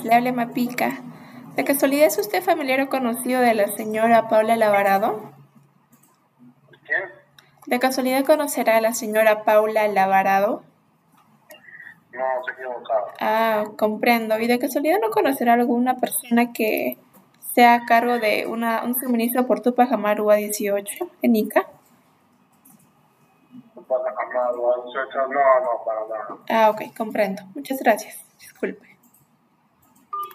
días, le habla Mapica. ¿De casualidad es usted familiar o conocido de la señora Paula Alvarado? ¿Quién? ¿De casualidad conocerá a la señora Paula Alvarado? No, se equivocado. Ah, comprendo. ¿Y de casualidad no conocerá alguna persona que sea a cargo de un suministro por Tupac Amaru A18 en Ica? No, para nada. Ah, ok, comprendo. Muchas gracias. Disculpe.